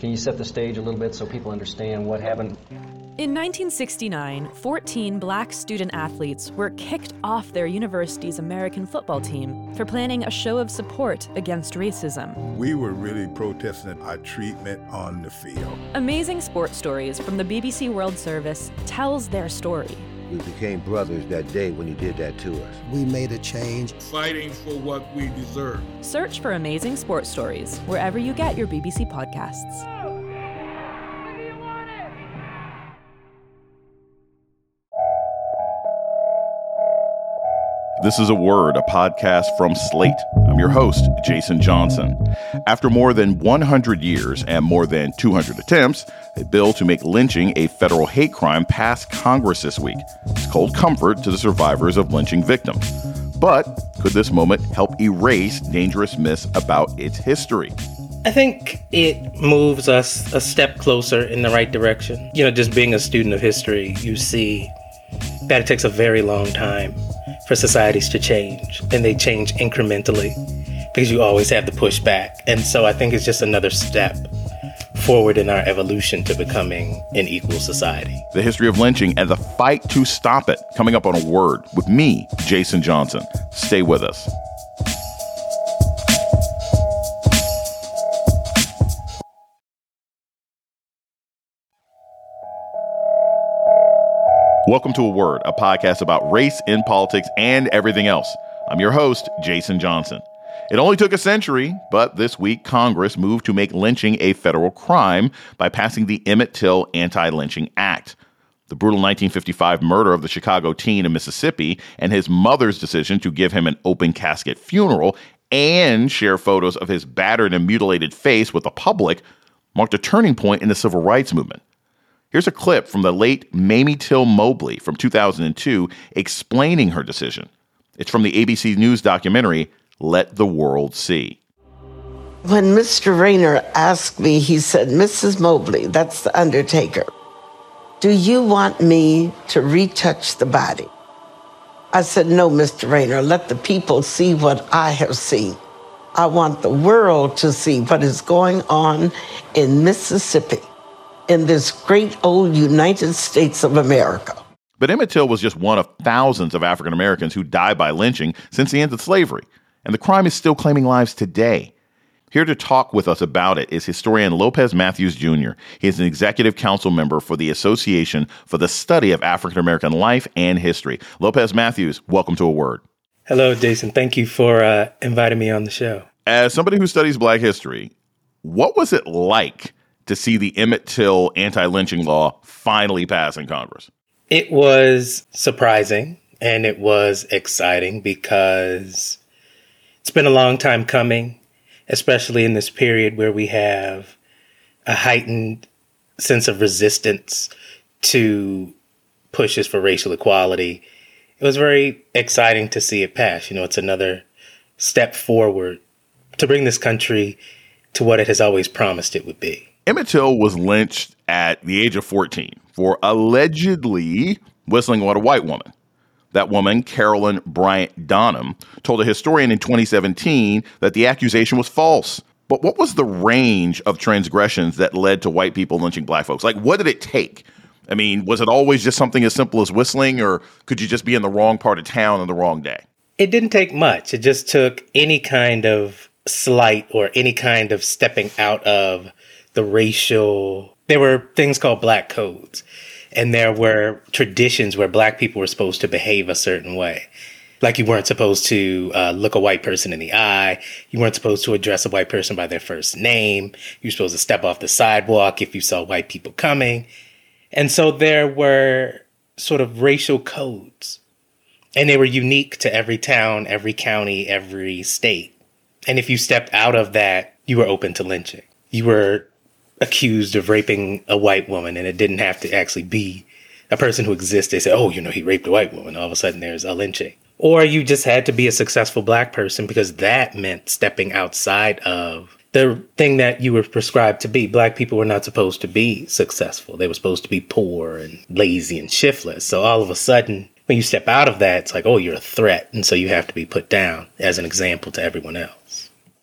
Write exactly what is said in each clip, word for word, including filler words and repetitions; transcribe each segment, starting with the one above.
Can you set the stage a little bit so people understand what happened? In nineteen sixty-nine, fourteen black student athletes were kicked off their university's American football team for planning a show of support against racism. We were really protesting our treatment on the field. Amazing Sports Stories from the B B C World Service tells their story. We became brothers that day when you did that to us. We made a change. Fighting for what we deserve. Search for Amazing Sports Stories wherever you get your B B C podcasts. This is A Word, a podcast from Slate. I'm your host, Jason Johnson. After more than one hundred years and more than two hundred attempts, a bill to make lynching a federal hate crime passed Congress this week. It's called comfort to the survivors of lynching victims. But could this moment help erase dangerous myths about its history? I think it moves us a step closer in the right direction. You know, just being a student of history, you see that it takes a very long time for societies to change, and they change incrementally because you always have the pushback. And so I think it's just another step forward in our evolution to becoming an equal society. The history of lynching and the fight to stop it, coming up on A Word with me, Jason Johnson. Stay with us. Welcome to A Word, a podcast about race in politics and everything else. I'm your host, Jason Johnson. It only took a century, but this week Congress moved to make lynching a federal crime by passing the Emmett Till Anti-Lynching Act. The brutal nineteen fifty-five murder of the Chicago teen in Mississippi and his mother's decision to give him an open casket funeral and share photos of his battered and mutilated face with the public marked a turning point in the civil rights movement. Here's a clip from the late Mamie Till Mobley from two thousand two explaining her decision. It's from the A B C News documentary, Let the World See. When Mister Rayner asked me, he said, Missus Mobley, that's the undertaker, do you want me to retouch the body? I said, no, Mister Rayner, let the people see what I have seen. I want the world to see what is going on in Mississippi, in this great old United States of America. But Emmett Till was just one of thousands of African Americans who died by lynching since the end of slavery, and the crime is still claiming lives today. Here to talk with us about it is historian Lopez Matthews Junior He is an executive council member for the Association for the Study of African American Life and History. Lopez Matthews, welcome to A Word. Hello, Jason. Thank you for uh, inviting me on the show. As somebody who studies Black history, what was it like to see the Emmett Till anti-lynching law finally pass in Congress? It was surprising and it was exciting because it's been a long time coming, especially in this period where we have a heightened sense of resistance to pushes for racial equality. It was very exciting to see it pass. You know, it's another step forward to bring this country to what it has always promised it would be. Emmett Till was lynched at the age of fourteen for allegedly whistling at a white woman. That woman, Carolyn Bryant Donham, told a historian in twenty seventeen that the accusation was false. But what was the range of transgressions that led to white people lynching black folks? Like, what did it take? I mean, was it always just something as simple as whistling, or could you just be in the wrong part of town on the wrong day? It didn't take much. It just took any kind of slight or any kind of stepping out of the racial. There were things called black codes, and there were traditions where black people were supposed to behave a certain way. Like you weren't supposed to uh, look a white person in the eye. You weren't supposed to address a white person by their first name. You were supposed to step off the sidewalk if you saw white people coming. And so there were sort of racial codes, and they were unique to every town, every county, every state. And if you stepped out of that, you were open to lynching. You were accused of raping a white woman, and it didn't have to actually be a person who existed. They said, oh, you know, he raped a white woman. All of a sudden there's a lynching. Or you just had to be a successful black person because that meant stepping outside of the thing that you were prescribed to be. Black people were not supposed to be successful. They were supposed to be poor and lazy and shiftless. So all of a sudden, when you step out of that, it's like, oh, you're a threat. And so you have to be put down as an example to everyone else.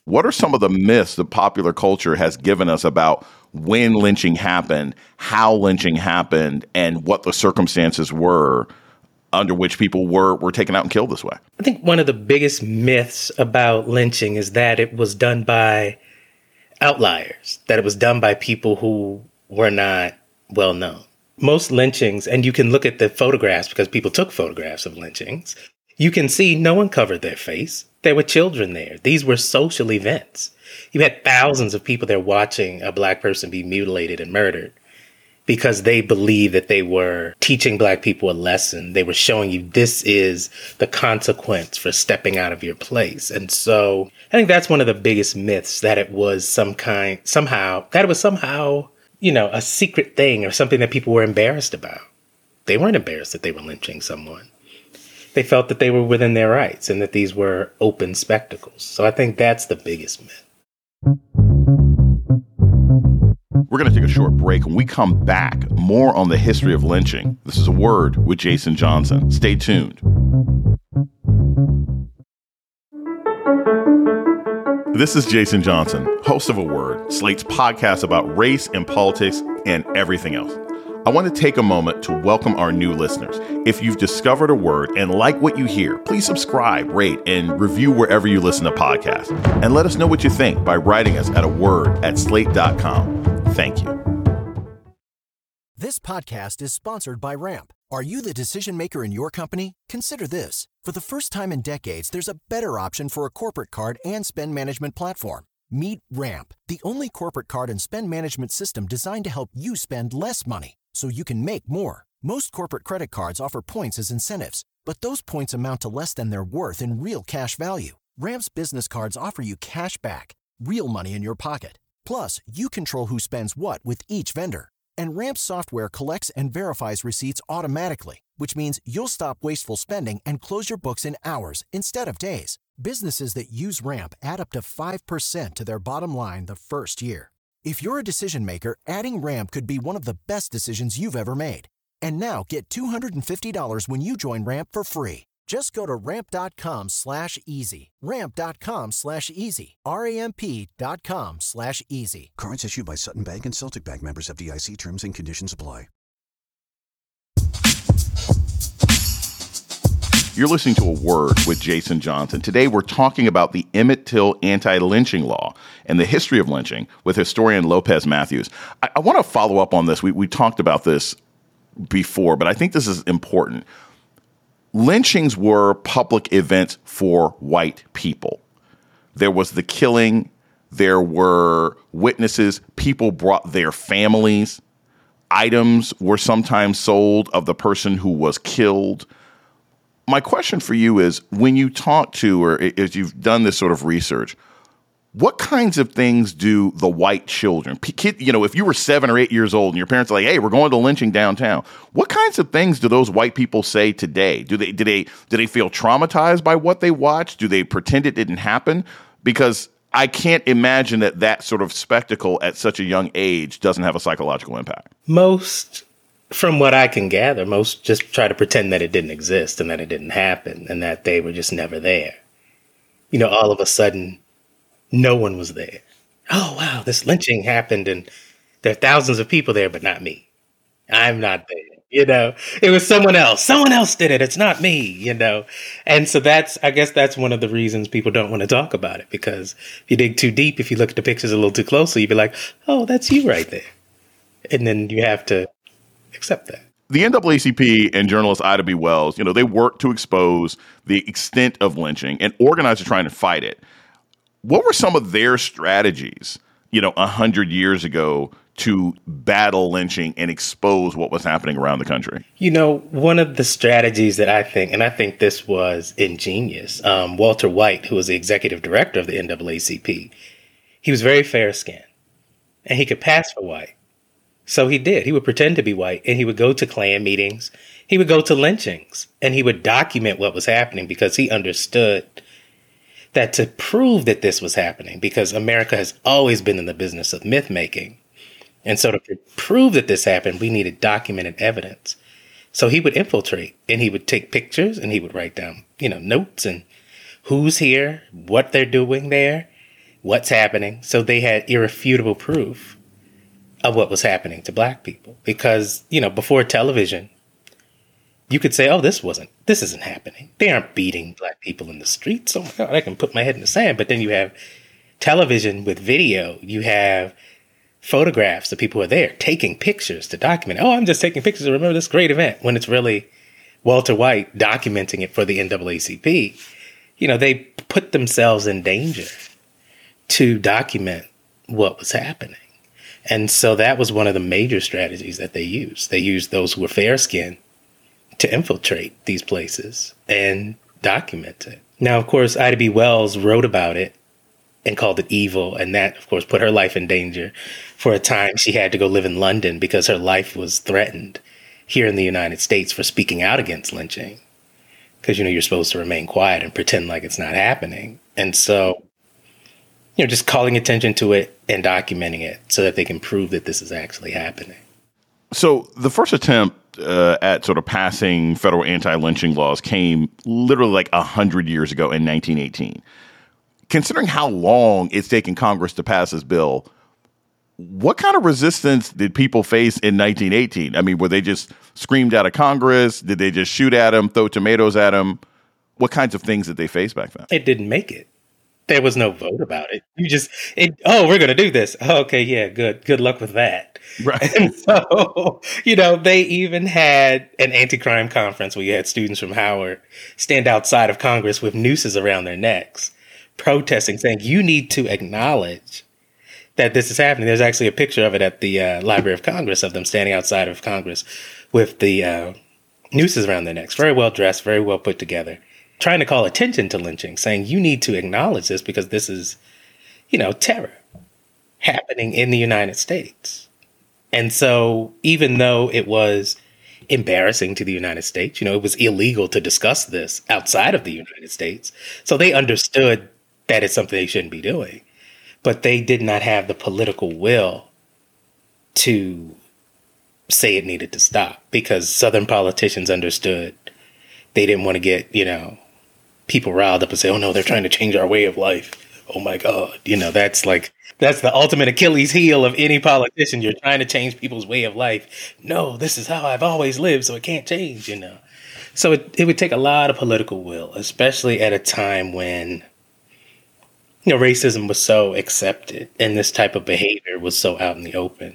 What are some of the myths that popular culture has given us about when lynching happened, how lynching happened, and what the circumstances were under which people were, were taken out and killed this way? I think one of the biggest myths about lynching is that it was done by outliers, that it was done by people who were not well known. Most lynchings, and you can look at the photographs because people took photographs of lynchings, you can see no one covered their face. There were children there. These were social events. You had thousands of people there watching a Black person be mutilated and murdered because they believed that they were teaching Black people a lesson. They were showing you this is the consequence for stepping out of your place. And so I think that's one of the biggest myths, that it was some kind, somehow, that it was somehow, you know, a secret thing or something that people were embarrassed about. They weren't embarrassed that they were lynching someone. They felt that they were within their rights and that these were open spectacles. So I think that's the biggest myth. We're going to take a short break. When we come back, more on the history of lynching. This is A Word with Jason Johnson. Stay tuned. This is Jason Johnson, host of A Word, Slate's podcast about race and politics and everything else. I want to take a moment to welcome our new listeners. If you've discovered A Word and like what you hear, please subscribe, rate, and review wherever you listen to podcasts. And let us know what you think by writing us at a word at slate dot com. Thank you. This podcast is sponsored by Ramp. Are you the decision maker in your company? Consider this. For the first time in decades, there's a better option for a corporate card and spend management platform. Meet Ramp, the only corporate card and spend management system designed to help you spend less money so you can make more. Most corporate credit cards offer points as incentives, but those points amount to less than their worth in real cash value. Ramp's business cards offer you cash back, real money in your pocket. Plus, you control who spends what with each vendor. And Ramp's software collects and verifies receipts automatically, which means you'll stop wasteful spending and close your books in hours instead of days. Businesses that use Ramp add up to five percent to their bottom line the first year. If you're a decision maker, adding Ramp could be one of the best decisions you've ever made. And now get two hundred fifty dollars when you join Ramp for free. Just go to ramp.com slash easy. Ramp.com slash easy. R-A-M-P dot com slash easy. Cards issued by Sutton Bank and Celtic Bank, members of F D I C. Terms and conditions apply. You're listening to A Word with Jason Johnson. Today, we're talking about the Emmett Till anti-lynching law and the history of lynching with historian Lopez Matthews. I, I want to follow up on this. We, we talked about this before, but I think this is important. Lynchings were public events for white people. There was the killing. There were witnesses. People brought their families. Items were sometimes sold of the person who was killed. My question for you is, when you talk to, or as you've done this sort of research, what kinds of things do the white children, kid, you know, if you were seven or eight years old and your parents are like, hey, we're going to lynching downtown, what kinds of things do those white people say today? Do they, do they, do they feel traumatized by what they watched? Do they pretend it didn't happen? Because I can't imagine that that sort of spectacle at such a young age doesn't have a psychological impact. Most, from what I can gather, most just try to pretend that it didn't exist and that it didn't happen and that they were just never there. You know, all of a sudden, no one was there. Oh, wow, this lynching happened and there are thousands of people there, but not me. I'm not there. You know, it was someone else. Someone else did it. It's not me, you know. And so that's, I guess that's one of the reasons people don't want to talk about it, because if you dig too deep, if you look at the pictures a little too closely, you'd be like, oh, that's you right there. And then you have to accept that. The N double A C P and journalist Ida B. Wells, you know, they worked to expose the extent of lynching and organizers trying to fight it. What were some of their strategies, you know, a hundred years ago to battle lynching and expose what was happening around the country? You know, one of the strategies that I think, and I think this was ingenious, um, Walter White, who was the executive director of the N double A C P, he was very fair-skinned and he could pass for white. So he did. He would pretend to be white and he would go to Klan meetings. He would go to lynchings and he would document what was happening because he understood that to prove that this was happening, because America has always been in the business of myth making. And so to prove that this happened, we needed documented evidence. So he would infiltrate and he would take pictures and he would write down, you know, notes and who's here, what they're doing there. what's happening. So they had irrefutable proof of what was happening to black people. Because, you know, before television, you could say, oh, this wasn't, this isn't happening. They aren't beating black people in the streets. Oh my God, I can put my head in the sand. But then you have television with video. You have photographs of people who are there taking pictures to document. Oh, I'm just taking pictures to remember this great event, when it's really Walter White documenting it for the N double A C P. You know, they put themselves in danger to document what was happening. And so that was one of the major strategies that they used. They used those who were fair-skinned to infiltrate these places and document it. Now, of course, Ida B. Wells wrote about it and called it evil. And that, of course, put her life in danger. For a time, she had to go live in London because her life was threatened here in the United States for speaking out against lynching. Because, you know, you're supposed to remain quiet and pretend like it's not happening. And so, you know, just calling attention to it and documenting it so that they can prove that this is actually happening. So the first attempt uh, at sort of passing federal anti-lynching laws came literally like one hundred years ago in nineteen eighteen. Considering how long it's taken Congress to pass this bill, what kind of resistance did people face in nineteen eighteen? I mean, were they just screamed out of Congress? Did they just shoot at them, throw tomatoes at them? What kinds of things did they face back then? It didn't make it. There was no vote about it. You just, it, oh, we're going to do this. Oh, okay, yeah, good. Good luck with that. Right. And so, you know, they even had an anti-crime conference where you had students from Howard stand outside of Congress with nooses around their necks, protesting, saying, you need to acknowledge that this is happening. There's actually a picture of it at the uh, Library of Congress of them standing outside of Congress with the uh, nooses around their necks. Very well dressed, very well put together, trying to call attention to lynching, saying you need to acknowledge this because this is, you know, terror happening in the United States. And so even though it was embarrassing to the United States, you know, it was illegal to discuss this outside of the United States. So they understood that it's something they shouldn't be doing. But they did not have the political will to say it needed to stop because Southern politicians understood they didn't want to get, you know, people riled up and say, oh, no, they're trying to change our way of life. Oh, my God. You know, that's like that's the ultimate Achilles heel of any politician. You're trying to change people's way of life. No, this is how I've always lived, so it can't change, you know. So it, it would take a lot of political will, especially at a time when, you know, racism was so accepted and this type of behavior was so out in the open.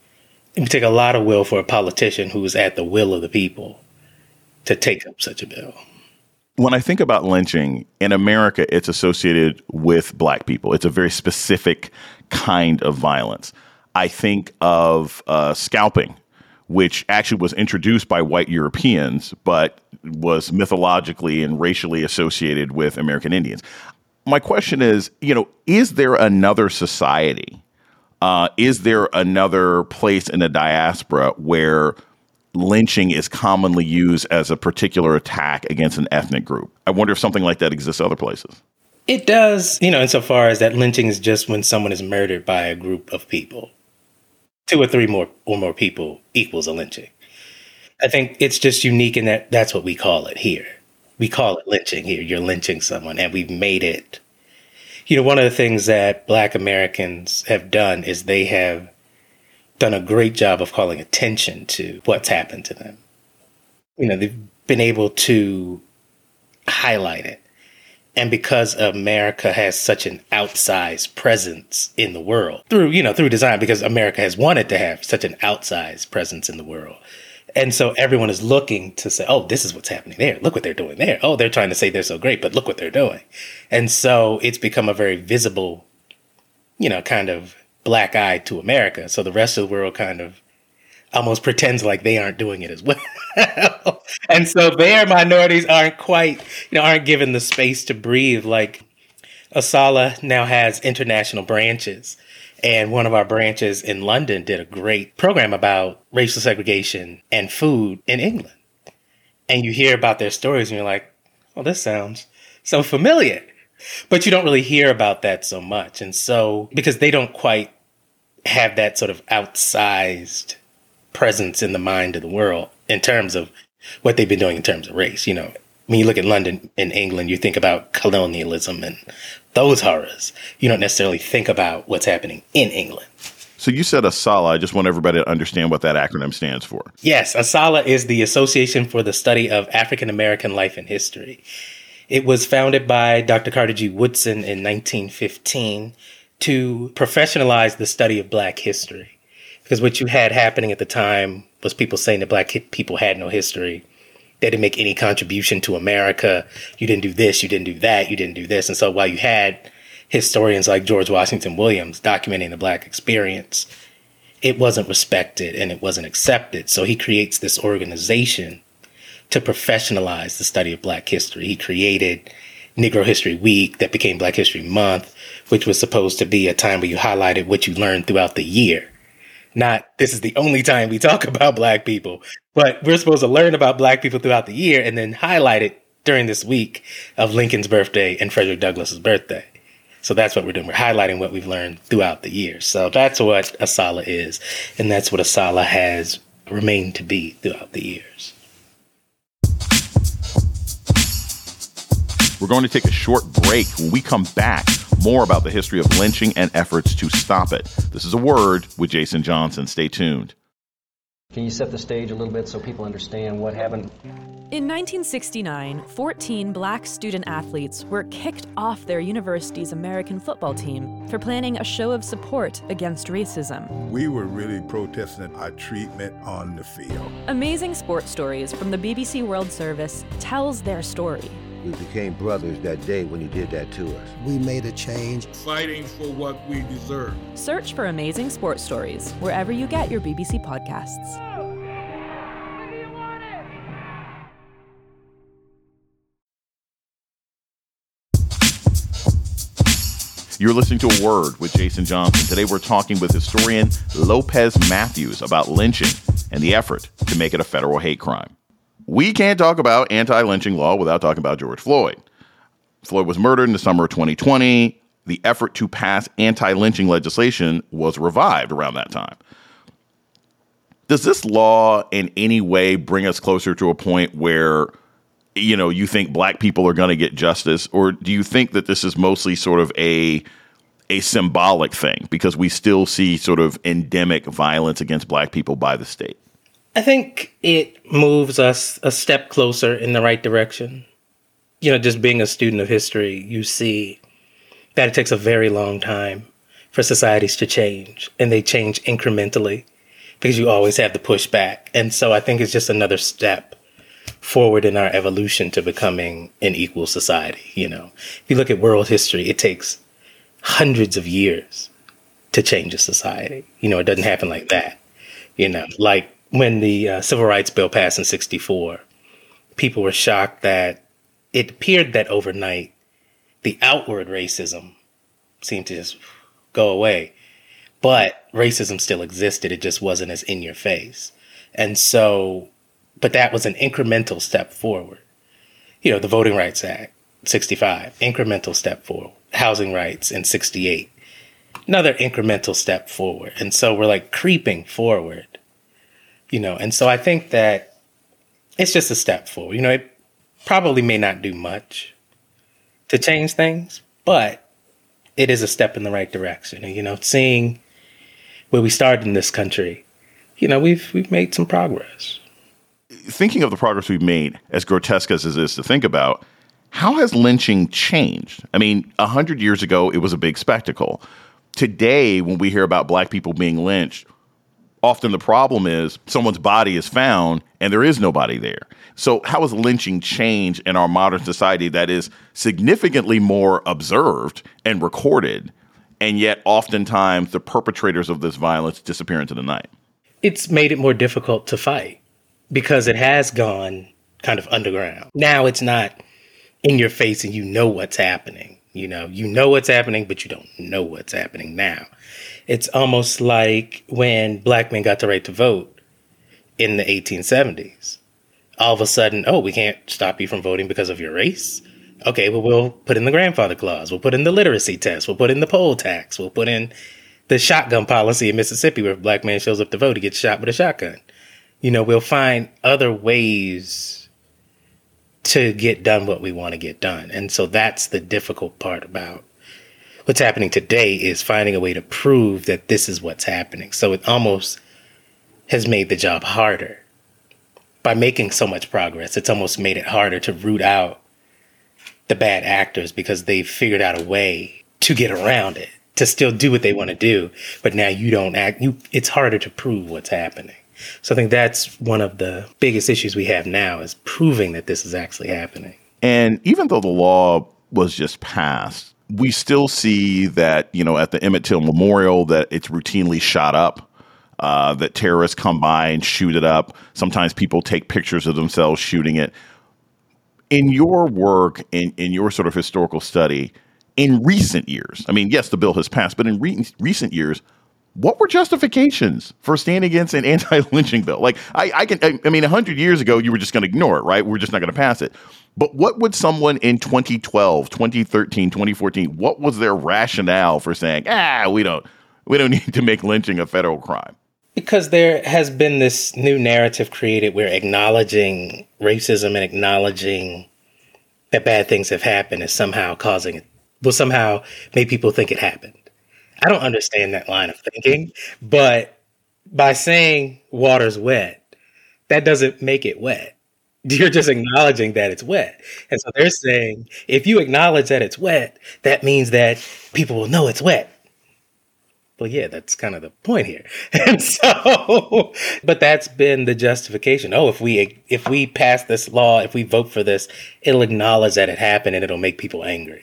It would take a lot of will for a politician who is at the will of the people to take up such a bill. When I think about lynching in America, it's associated with black people. It's a very specific kind of violence. I think of uh, scalping, which actually was introduced by white Europeans, but was mythologically and racially associated with American Indians. My question is, you know, is there another society? Uh, is there another place in the diaspora where lynching is commonly used as a particular attack against an ethnic group? I wonder if something like that exists other places. It does, you know, insofar as that lynching is just when someone is murdered by a group of people. Two or three more or more people equals a lynching. I think it's just unique in that that's what we call it here. We call it lynching here. You're lynching someone, and we've made it. You know, one of the things that Black Americans have done is they have done a great job of calling attention to what's happened to them. You know, they've been able to highlight it. And because America has such an outsized presence in the world through, you know, through design, because America has wanted to have such an outsized presence in the world. And so everyone is looking to say, oh, this is what's happening there. Look what they're doing there. Oh, they're trying to say they're so great, but look what they're doing. And so it's become a very visible, you know, kind of black eye to America. So the rest of the world kind of almost pretends like they aren't doing it as well. And so their minorities aren't quite, you know, aren't given the space to breathe. Like ASALH now has international branches. And one of our branches in London did a great program about racial segregation and food in England. And you hear about their stories and you're like, well, this sounds so familiar. But you don't really hear about that so much. And so because they don't quite have that sort of outsized presence in the mind of the world in terms of what they've been doing in terms of race. You know, when you look at London in England, you think about colonialism and those horrors. You don't necessarily think about what's happening in England. So you said ASALH. I just want everybody to understand what that acronym stands for. Yes, ASALH is the Association for the Study of African American Life and History. It was founded by Doctor Carter G. Woodson in nineteen fifteen to professionalize the study of Black history. Because what you had happening at the time was people saying that Black people had no history. They didn't make any contribution to America. You didn't do this, you didn't do that, you didn't do this. And so while you had historians like George Washington Williams documenting the Black experience, it wasn't respected and it wasn't accepted. So he creates this organization to professionalize the study of Black history. He created Negro History Week that became Black History Month, which was supposed to be a time where you highlighted what you learned throughout the year. Not, this is the only time we talk about Black people, but we're supposed to learn about Black people throughout the year and then highlight it during this week of Lincoln's birthday and Frederick Douglass's birthday. So that's what we're doing. We're highlighting what we've learned throughout the year. So that's what ASALH is. And that's what ASALH has remained to be throughout the years. We're going to take a short break. When we come back, more about the history of lynching and efforts to stop it. This is A Word with Jason Johnson. Stay tuned. Can you set the stage a little bit so people understand what happened? In nineteen sixty-nine, fourteen Black student athletes were kicked off their university's American football team for planning a show of support against racism. We were really protesting our treatment on the field. Amazing Sports Stories from the B B C World Service tells their story. We became brothers that day when you did that to us. We made a change. Fighting for what we deserve. Search for Amazing Sports Stories wherever you get your B B C podcasts. You're listening to A Word with Jason Johnson. Today we're talking with historian Lopez Matthews about lynching and the effort to make it a federal hate crime. We can't talk about anti-lynching law without talking about George Floyd. Floyd was murdered in the summer of twenty twenty. The effort to pass anti-lynching legislation was revived around that time. Does this law in any way bring us closer to a point where, you know, you think Black people are going to get justice? Or do you think that this is mostly sort of a a symbolic thing because we still see sort of endemic violence against Black people by the state? I think it moves us a step closer in the right direction. You know, just being a student of history, you see that it takes a very long time for societies to change, and they change incrementally because you always have the pushback. And so I think it's just another step forward in our evolution to becoming an equal society. You know, if you look at world history, it takes hundreds of years to change a society. You know, it doesn't happen like that. You know, like when the uh, Civil Rights Bill passed in sixty-four, people were shocked that it appeared that overnight, the outward racism seemed to just go away. But racism still existed. It just wasn't as in your face. And so, but that was an incremental step forward. You know, the Voting Rights Act, sixty-five, incremental step forward. Housing rights in sixty-eight, another incremental step forward. And so we're like creeping forward. You know, and so I think that it's just a step forward. You know, it probably may not do much to change things, but it is a step in the right direction. And, you know, seeing where we started in this country, you know, we've we've made some progress. Thinking of the progress we've made, as grotesque as it is to think about, how has lynching changed? I mean, a hundred years ago, it was a big spectacle. Today, when we hear about Black people being lynched, often the problem is someone's body is found and there is nobody there. So how has lynching changed in our modern society that is significantly more observed and recorded, and yet oftentimes the perpetrators of this violence disappear into the night? It's made it more difficult to fight because it has gone kind of underground. Now it's not in your face and you know what's happening. You know, you know what's happening, but you don't know what's happening now. It's almost like when Black men got the right to vote in the eighteen seventies. All of a sudden, oh, we can't stop you from voting because of your race? Okay, well, we'll put in the grandfather clause. We'll put in the literacy test. We'll put in the poll tax. We'll put in the shotgun policy in Mississippi where if a Black man shows up to vote, he gets shot with a shotgun. You know, we'll find other ways to get done what we want to get done. And so that's the difficult part about what's happening today, is finding a way to prove that this is what's happening. So it almost has made the job harder. By making so much progress, it's almost made it harder to root out the bad actors, because they've figured out a way to get around it, to still do what they want to do. But now you don't act, you, it's harder to prove what's happening. So I think that's one of the biggest issues we have now, is proving that this is actually happening. And even though the law was just passed, we still see that, you know, at the Emmett Till Memorial, that it's routinely shot up, uh, that terrorists come by and shoot it up. Sometimes people take pictures of themselves shooting it. In your work, in, in your sort of historical study, in recent years, I mean, yes, the bill has passed, but in re- recent years, what were justifications for standing against an anti-lynching bill? Like, I, I can, I, I mean, a hundred years ago, you were just going to ignore it, right? We're just not going to pass it. But what would someone in twenty twelve, twenty thirteen, twenty fourteen, what was their rationale for saying, ah, we don't, we don't need to make lynching a federal crime? Because there has been this new narrative created where acknowledging racism and acknowledging that bad things have happened is somehow causing it, will somehow make people think it happened. I don't understand that line of thinking, but by saying water's wet, that doesn't make it wet. You're just acknowledging that it's wet. And so they're saying, if you acknowledge that it's wet, that means that people will know it's wet. Well, yeah, that's kind of the point here. And so, but that's been the justification. Oh, if we if we pass this law, if we vote for this, it'll acknowledge that it happened and it'll make people angry.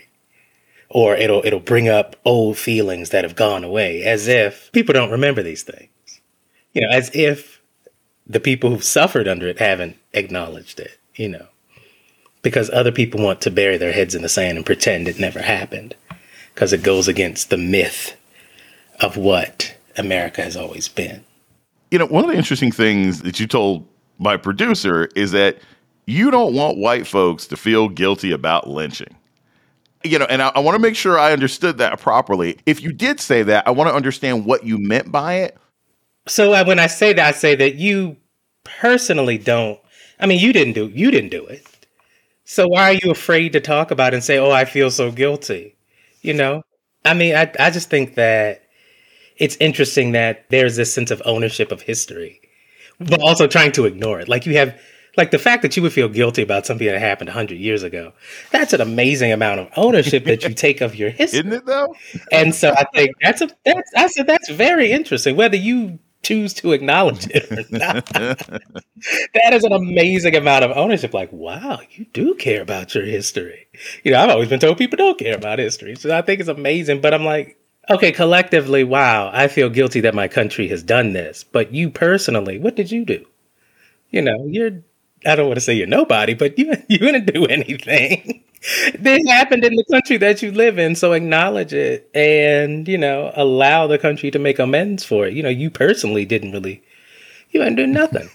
Or it'll it'll bring up old feelings that have gone away, as if people don't remember these things. You know, as if the people who've suffered under it haven't acknowledged it, you know, because other people want to bury their heads in the sand and pretend it never happened, because it goes against the myth of what America has always been. You know, one of the interesting things that you told my producer is that you don't want white folks to feel guilty about lynching. You know, and I, I want to make sure I understood that properly. If you did say that, I want to understand what you meant by it. So uh, when I say that, I say that you personally don't. I mean, you didn't do you didn't do it. So why are you afraid to talk about it and say, "Oh, I feel so guilty"? You know, I mean, I I just think that it's interesting that there's this sense of ownership of history, but also trying to ignore it. Like you have. Like the fact that you would feel guilty about something that happened one hundred years ago, that's an amazing amount of ownership that you take of your history. Isn't it though? And so I think that's a, that's, I said, that's very interesting, whether you choose to acknowledge it or not. That is an amazing amount of ownership. Like, wow, you do care about your history. You know, I've always been told people don't care about history. So I think it's amazing, but I'm like, okay, collectively, wow, I feel guilty that my country has done this, but you personally, what did you do? You know, you're, I don't want to say you're nobody, but you you didn't do anything. This happened in the country that you live in, so acknowledge it and, you know, allow the country to make amends for it. You know, you personally didn't really, you didn't do nothing.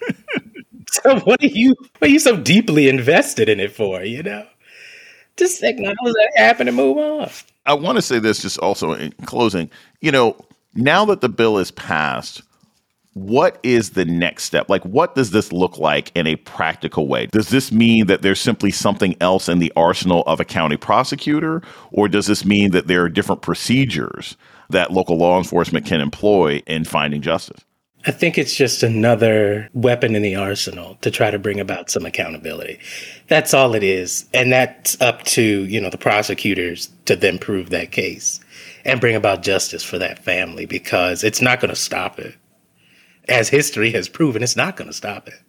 So what are you, what are you so deeply invested in it for, you know? Just acknowledge that it happened and move on. I want to say this just also in closing. You know, now that the bill is passed, what is the next step? Like, what does this look like in a practical way? Does this mean that there's simply something else in the arsenal of a county prosecutor? Or does this mean that there are different procedures that local law enforcement can employ in finding justice? I think it's just another weapon in the arsenal to try to bring about some accountability. That's all it is. And that's up to, you know, the prosecutors to then prove that case and bring about justice for that family, because it's not going to stop it. As history has proven, it's not going to stop it.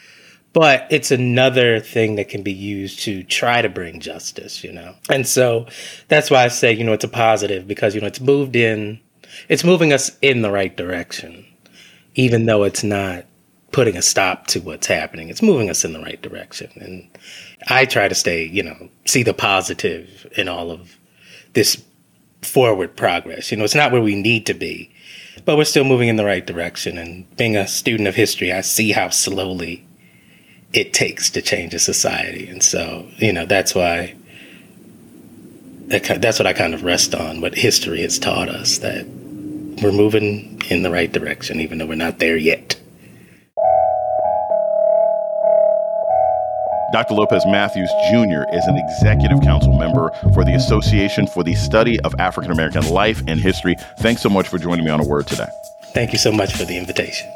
But it's another thing that can be used to try to bring justice, you know. And so that's why I say, you know, it's a positive, because, you know, it's moved in, it's moving us in the right direction, even though it's not putting a stop to what's happening. It's moving us in the right direction. And I try to stay, you know, see the positive in all of this forward progress. You know, it's not where we need to be, but we're still moving in the right direction. And being a student of history, I see how slowly it takes to change a society. And so, you know, that's why, that's what I kind of rest on, what history has taught us, that we're moving in the right direction, even though we're not there yet. Doctor Lopez Matthews Junior is an executive council member for the Association for the Study of African American Life and History. Thanks so much for joining me on A Word today. Thank you so much for the invitation.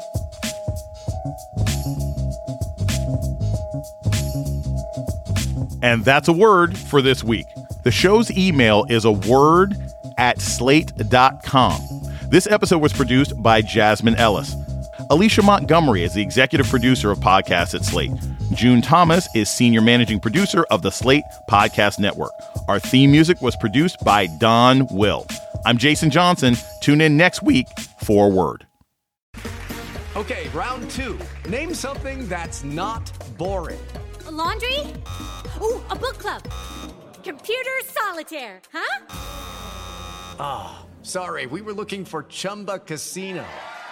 And that's A Word for this week. The show's email is a word at slate dot com. This episode was produced by Jasmine Ellis. Alicia Montgomery is the executive producer of podcasts at Slate. June Thomas is senior managing producer of the Slate Podcast Network. Our theme music was produced by Don Will. I'm Jason Johnson. Tune in next week for A Word. Okay, round two. Name something that's not boring. A laundry? Ooh, a book club. Computer solitaire, huh? Ah, oh, sorry, we were looking for Chumba Casino.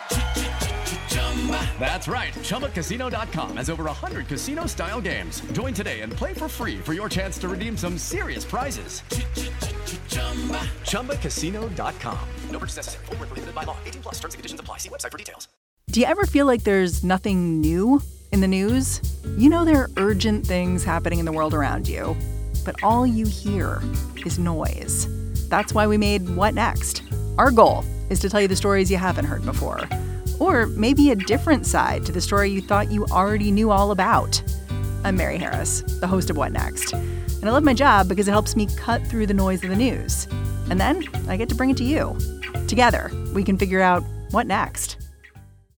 That's right, Chumba Casino dot com has over one hundred casino-style games. Join today and play for free for your chance to redeem some serious prizes. Chumba Casino dot com. No purchase necessary. Void where prohibited by law. eighteen plus terms and conditions apply. See website for details. Do you ever feel like there's nothing new in the news? You know there are urgent things happening in the world around you, but all you hear is noise. That's why we made What Next? Our goal is to tell you the stories you haven't heard before, or maybe a different side to the story you thought you already knew all about. I'm Mary Harris, the host of What Next? And I love my job because it helps me cut through the noise of the news. And then I get to bring it to you. Together, we can figure out what next.